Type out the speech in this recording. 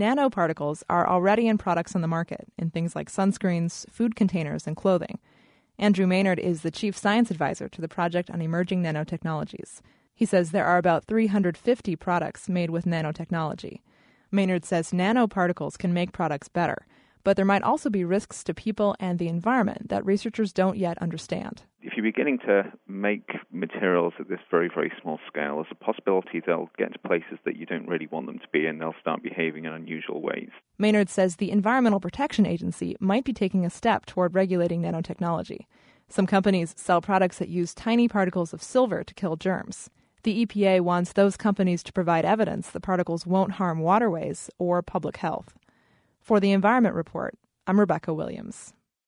Nanoparticles are already in products on the market, in things like sunscreens, food containers, and clothing. Andrew Maynard is the chief science advisor to the Project on Emerging Nanotechnologies. He says there are about 350 products made with nanotechnology. Maynard says nanoparticles can make products better, but there might also be risks to people and the environment that researchers don't yet understand. If you're beginning to make materials at this very, very small scale, there's a possibility they'll get to places that you don't really want them to be, and they'll start behaving in unusual ways. Maynard says the Environmental Protection Agency might be taking a step toward regulating nanotechnology. Some companies sell products that use tiny particles of silver to kill germs. The EPA wants those companies to provide evidence the particles won't harm waterways or public health. For the Environment Report, I'm Rebecca Williams.